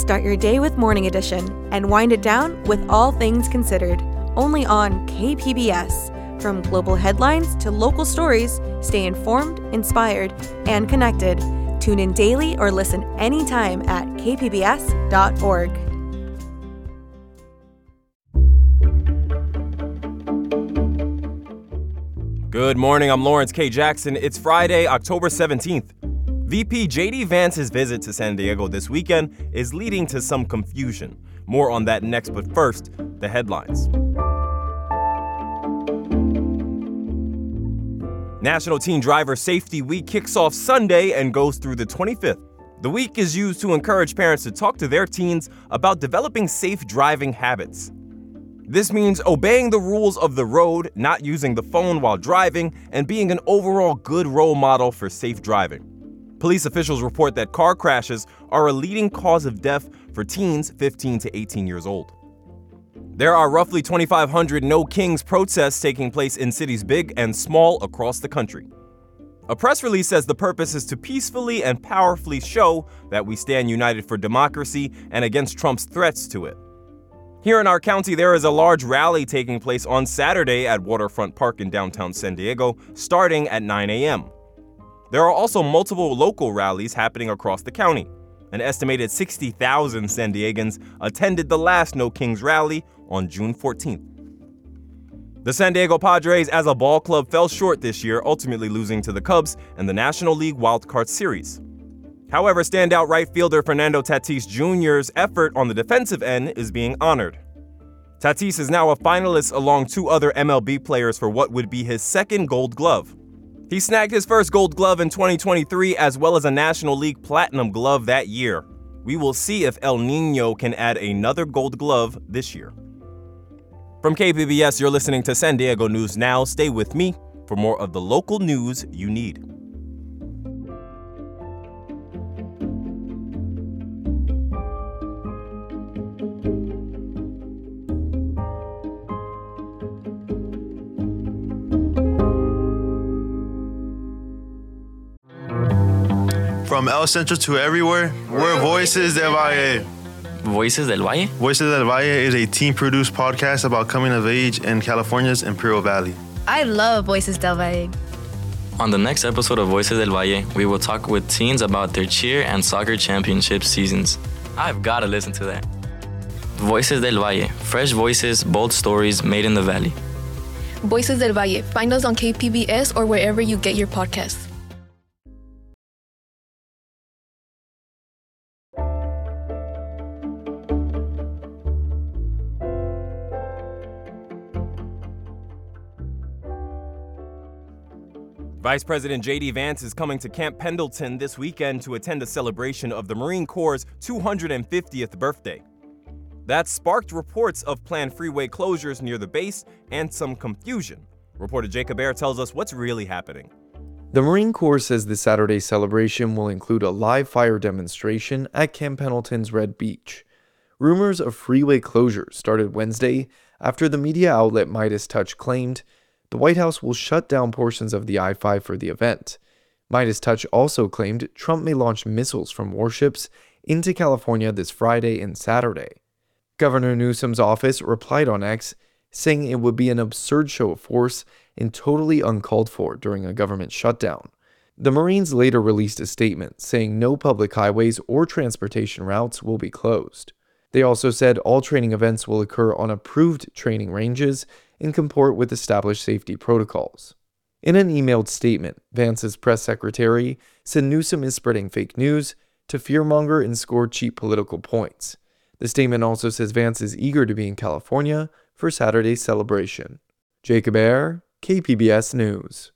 Start your day with Morning Edition and wind it down with All Things Considered, only on KPBS. From global headlines to local stories, stay informed, inspired, and connected. Tune in daily or listen anytime at kpbs.org. Good morning, I'm Lawrence K. Jackson. It's Friday, October 17th. VP J.D. Vance's visit to San Diego this weekend is leading to some confusion. More on that next, but first, the headlines. National Teen Driver Safety Week kicks off Sunday and goes through the 25th. The week is used to encourage parents to talk to their teens about developing safe driving habits. This means obeying the rules of the road, not using the phone while driving, and being an overall good role model for safe driving. Police officials report that car crashes are a leading cause of death for teens 15 to 18 years old. There are roughly 2,500 No Kings protests taking place in cities big and small across the country. A press release says the purpose is to peacefully and powerfully show that we stand united for democracy and against Trump's threats to it. Here in our county, there is a large rally taking place on Saturday at Waterfront Park in downtown San Diego, starting at 9 a.m. There are also multiple local rallies happening across the county. An estimated 60,000 San Diegans attended the last No Kings rally on June 14th. The San Diego Padres as a ball club fell short this year, ultimately losing to the Cubs in the National League Wild Card Series. However, standout right fielder Fernando Tatis Jr.'s effort on the defensive end is being honored. Tatis is now a finalist along two other MLB players for what would be his second Gold Glove. He snagged his first Gold Glove in 2023 as well as a National League Platinum Glove that year. We will see if El Nino can add another Gold Glove this year. From KPBS, you're listening to San Diego News Now. Stay with me for more of the local news you need. From El Centro to everywhere, we're Voices del Valle. Voices del Valle? Voices del Valle is a teen-produced podcast about coming of age in California's Imperial Valley. I love Voices del Valle. On the next episode of Voices del Valle, we will talk with teens about their cheer and soccer championship seasons. I've got to listen to that. Voices del Valle, fresh voices, bold stories made in the valley. Voices del Valle. Find us on KPBS or wherever you get your podcasts. Vice President J.D. Vance is coming to Camp Pendleton this weekend to attend a celebration of the Marine Corps' 250th birthday. That sparked reports of planned freeway closures near the base and some confusion. Reporter Jacob Air tells us what's really happening. The Marine Corps says the Saturday celebration will include a live fire demonstration at Camp Pendleton's Red Beach. Rumors of freeway closures started Wednesday after the media outlet Midas Touch claimed the White House will shut down portions of the I-5 for the event. Midas Touch also claimed Trump may launch missiles from warships into California this Friday and Saturday. Governor Newsom's office replied on X, saying it would be an absurd show of force and totally uncalled for during a government shutdown. The Marines later released a statement saying no public highways or transportation routes will be closed. They also said all training events will occur on approved training ranges and comport with established safety protocols. In an emailed statement, Vance's press secretary said Newsom is spreading fake news to fearmonger and score cheap political points. The statement also says Vance is eager to be in California for Saturday's celebration. Jacob Air, KPBS News.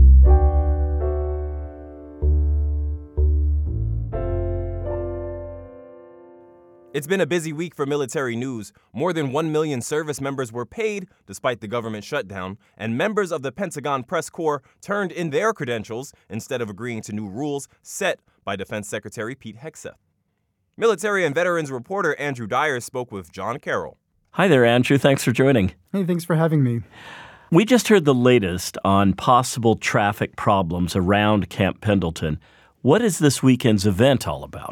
It's been a busy week for military news. More than 1 million service members were paid despite the government shutdown, and members of the Pentagon Press Corps turned in their credentials instead of agreeing to new rules set by Defense Secretary Pete Hegseth. Military and veterans reporter Andrew Dyer spoke with John Carroll. Hi there, Andrew. Thanks for joining. Hey, thanks for having me. We just heard the latest on possible traffic problems around Camp Pendleton. What is this weekend's event all about?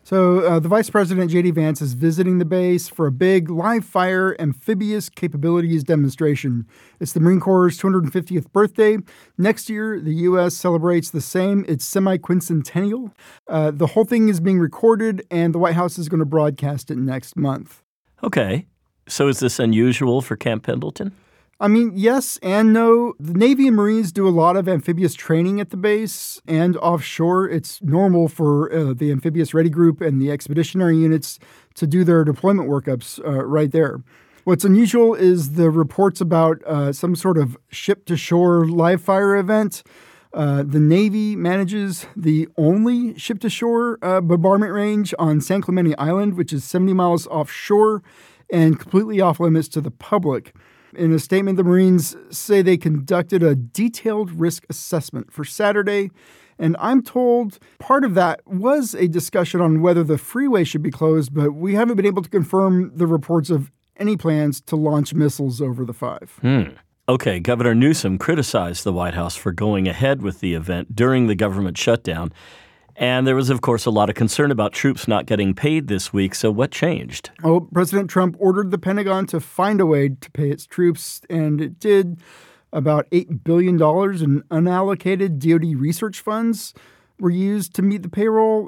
So the Vice President, J.D. Vance, is visiting the base for a big live fire amphibious capabilities demonstration. It's the Marine Corps' 250th birthday. Next year, the U.S. celebrates the same. It's semi-quincentennial. The whole thing is being recorded, and the White House is going to broadcast it next month. Okay. So is this unusual for Camp Pendleton? I mean, yes and no. The Navy and Marines do a lot of amphibious training at the base and offshore. It's normal for the Amphibious Ready Group and the expeditionary units to do their deployment workups right there. What's unusual is the reports about some sort of ship-to-shore live fire event. The Navy manages the only ship-to-shore bombardment range on San Clemente Island, which is 70 miles offshore and completely off-limits to the public. In a statement, the Marines say they conducted a detailed risk assessment for Saturday, and I'm told part of that was a discussion on whether the freeway should be closed, but we haven't been able to confirm the reports of any plans to launch missiles over the five. Okay, Governor Newsom criticized the White House for going ahead with the event during the government shutdown. And there was, of course, a lot of concern about troops not getting paid this week. So what changed? Oh, President Trump ordered the Pentagon to find a way to pay its troops, and it did. About $8 billion in unallocated DoD research funds were used to meet the payroll.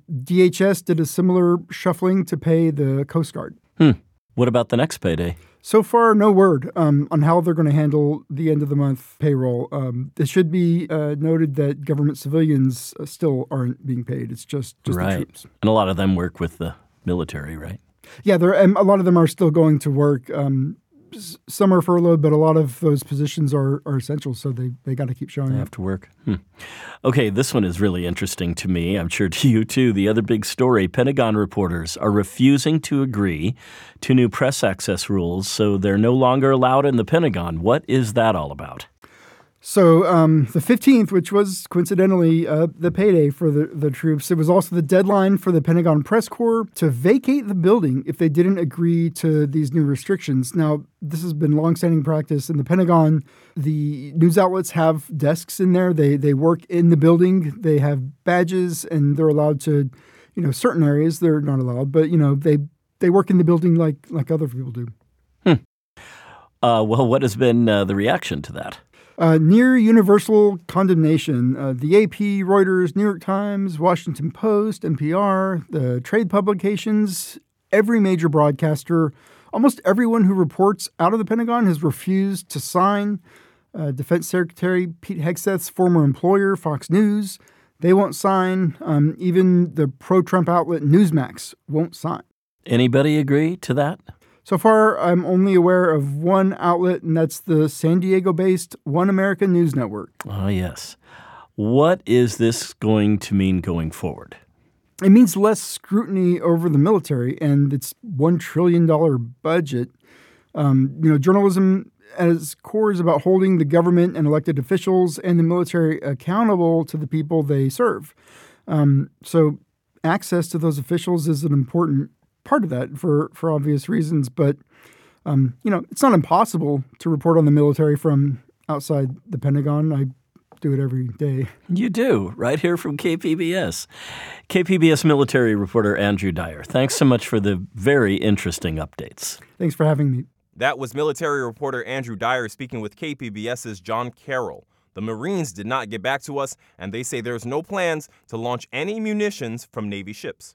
DHS did a similar shuffling to pay the Coast Guard. What about the next payday? So far, no word on how they're going to handle the end-of-the-month payroll. It should be noted that government civilians still aren't being paid. It's just right. The troops. And a lot of them work with the military, right? Yeah, a lot of them are still going to work. Some are furloughed, but a lot of those positions are essential, so they got to keep showing up. They have to work. Okay, this one is really interesting to me. I'm sure to you, too. The other big story, Pentagon reporters are refusing to agree to new press access rules, so they're no longer allowed in the Pentagon. What is that all about? So the 15th, which was coincidentally the payday for the troops, it was also the deadline for the Pentagon Press Corps to vacate the building if they didn't agree to these new restrictions. Now, this has been longstanding practice in the Pentagon. The news outlets have desks in there. They work in the building. They have badges, and they're allowed to, certain areas they're not allowed, but, they work in the building like other people do. Well, what has been the reaction to that? Near universal condemnation. The AP, Reuters, New York Times, Washington Post, NPR, the trade publications, every major broadcaster, almost everyone who reports out of the Pentagon has refused to sign. Defense Secretary Pete Hegseth's former employer, Fox News, they won't sign. Even the pro-Trump outlet Newsmax won't sign. Anybody agree to that? So far, I'm only aware of one outlet, and that's the San Diego-based One America News Network. Ah, yes. What is this going to mean going forward? It means less scrutiny over the military and its $1 trillion budget. Journalism at its core is about holding the government and elected officials and the military accountable to the people they serve. So access to those officials is an important part of that for obvious reasons. But, it's not impossible to report on the military from outside the Pentagon. I do it every day. You do, right here from KPBS. KPBS military reporter Andrew Dyer. Thanks so much for the very interesting updates. Thanks for having me. That was military reporter Andrew Dyer speaking with KPBS's John Carroll. The Marines did not get back to us, and they say there's no plans to launch any munitions from Navy ships.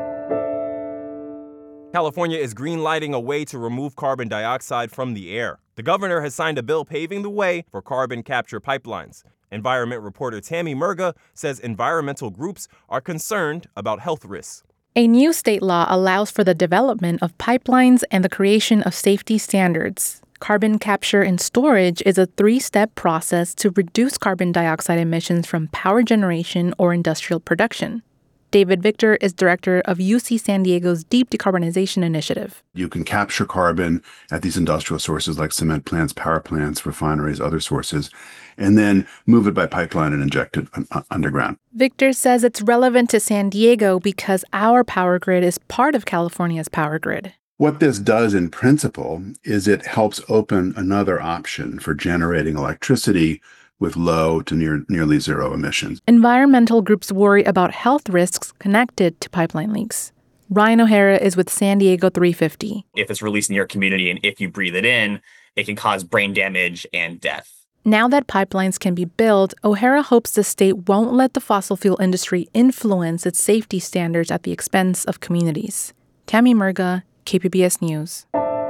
California is green-lighting a way to remove carbon dioxide from the air. The governor has signed a bill paving the way for carbon capture pipelines. Environment reporter Tammy Murga says environmental groups are concerned about health risks. A new state law allows for the development of pipelines and the creation of safety standards. Carbon capture and storage is a 3-step process to reduce carbon dioxide emissions from power generation or industrial production. David Victor is director of UC San Diego's Deep Decarbonization Initiative. You can capture carbon at these industrial sources like cement plants, power plants, refineries, other sources, and then move it by pipeline and inject it underground. Victor says it's relevant to San Diego because our power grid is part of California's power grid. What this does in principle is it helps open another option for generating electricity with low to nearly zero emissions. Environmental groups worry about health risks connected to pipeline leaks. Ryan O'Hara is with San Diego 350. If it's released in your community and if you breathe it in, it can cause brain damage and death. Now that pipelines can be built, O'Hara hopes the state won't let the fossil fuel industry influence its safety standards at the expense of communities. Tammy Murga, KPBS News.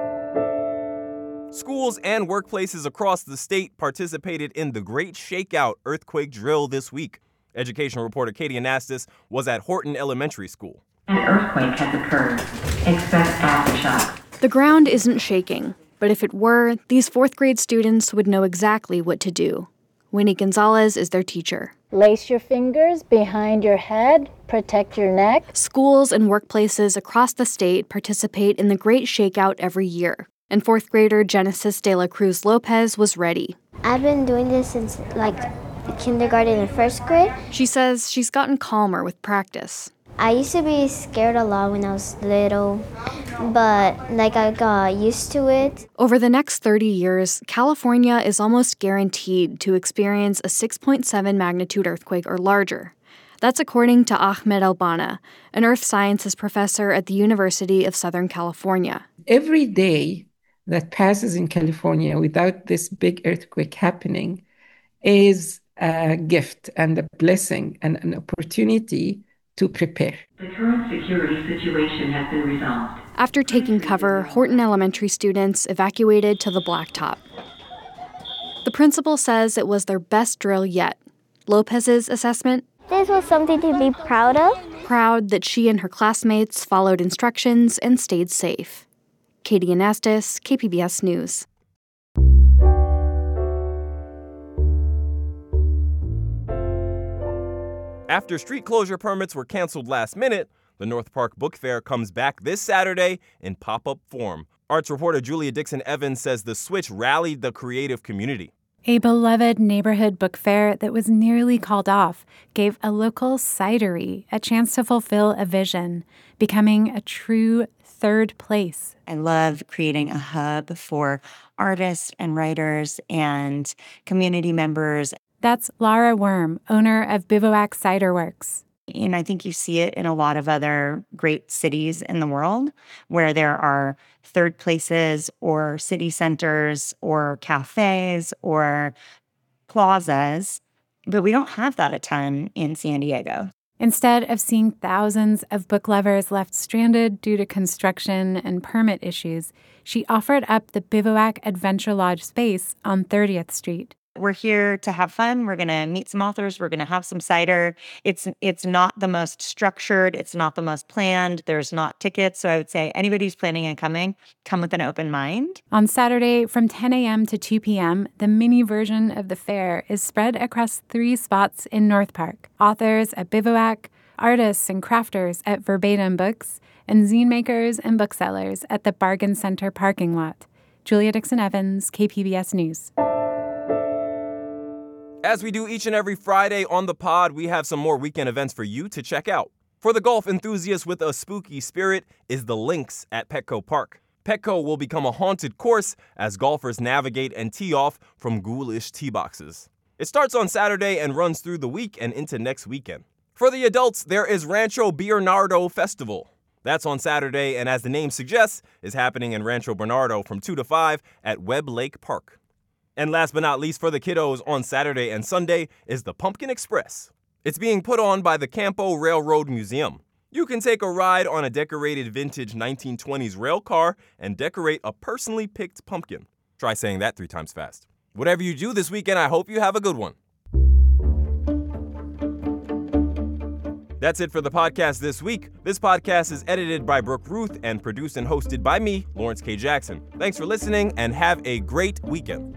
Schools and workplaces across the state participated in the Great Shakeout earthquake drill this week. Education reporter Katie Anastas was at Horton Elementary School. An earthquake has occurred. Expect aftershock. The ground isn't shaking, but if it were, these fourth grade students would know exactly what to do. Winnie Gonzalez is their teacher. Lace your fingers behind your head, protect your neck. Schools and workplaces across the state participate in the Great Shakeout every year, and fourth grader Genesis de la Cruz Lopez was ready. I've been doing this since kindergarten and first grade. She says she's gotten calmer with practice. I used to be scared a lot when I was little, but I got used to it. Over the next 30 years, California is almost guaranteed to experience a 6.7 magnitude earthquake or larger. That's according to Ahmed Albana, an earth sciences professor at the University of Southern California. Every day that passes in California without this big earthquake happening is a gift and a blessing and an opportunity to prepare. The current security situation has been resolved. After taking cover, Horton Elementary students evacuated to the blacktop. The principal says it was their best drill yet. Lopez's assessment? This was something to be proud of. Proud that she and her classmates followed instructions and stayed safe. Katie Anastas, KPBS News. After street closure permits were canceled last minute, the North Park Book Fair comes back this Saturday in pop-up form. Arts reporter Julia Dixon Evans says the switch rallied the creative community. A beloved neighborhood book fair that was nearly called off gave a local cidery a chance to fulfill a vision, becoming a true third place. I love creating a hub for artists and writers and community members. That's Lara Worm, owner of Bivouac Cider Works. And I think you see it in a lot of other great cities in the world where there are third places or city centers or cafes or plazas, but we don't have that a ton in San Diego. Instead of seeing thousands of book lovers left stranded due to construction and permit issues, she offered up the Bivouac Adventure Lodge space on 30th Street. We're here to have fun. We're going to meet some authors. We're going to have some cider. It's not the most structured. It's not the most planned. There's not tickets. So I would say anybody who's planning on coming, come with an open mind. On Saturday from 10 a.m. to 2 p.m., the mini version of the fair is spread across 3 spots in North Park. Authors at Bivouac, artists and crafters at Verbatim Books, and zine makers and booksellers at the Bargain Center parking lot. Julia Dixon Evans, KPBS News. As we do each and every Friday on the pod, we have some more weekend events for you to check out. For the golf enthusiast with a spooky spirit is the Links at Petco Park. Petco will become a haunted course as golfers navigate and tee off from ghoulish tee boxes. It starts on Saturday and runs through the week and into next weekend. For the adults, there is Rancho Bernardo Festival. That's on Saturday and, as the name suggests, is happening in Rancho Bernardo from 2 to 5 at Webb Lake Park. And last but not least, for the kiddos on Saturday and Sunday is the Pumpkin Express. It's being put on by the Campo Railroad Museum. You can take a ride on a decorated vintage 1920s rail car and decorate a personally picked pumpkin. Try saying that 3 times fast. Whatever you do this weekend, I hope you have a good one. That's it for the podcast this week. This podcast is edited by Brooke Ruth and produced and hosted by me, Lawrence K. Jackson. Thanks for listening and have a great weekend.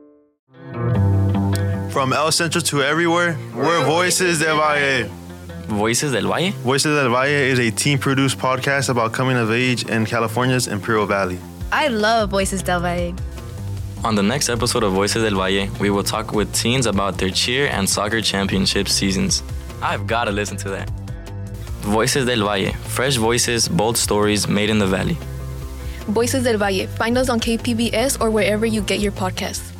From El Centro to everywhere, we're Voices del Valle. Voices del Valle? Voices del Valle is a team-produced podcast about coming of age in California's Imperial Valley. I love Voices del Valle. On the next episode of Voices del Valle, we will talk with teens about their cheer and soccer championship seasons. I've got to listen to that. Voices del Valle, fresh voices, bold stories made in the valley. Voices del Valle. Find us on KPBS or wherever you get your podcasts.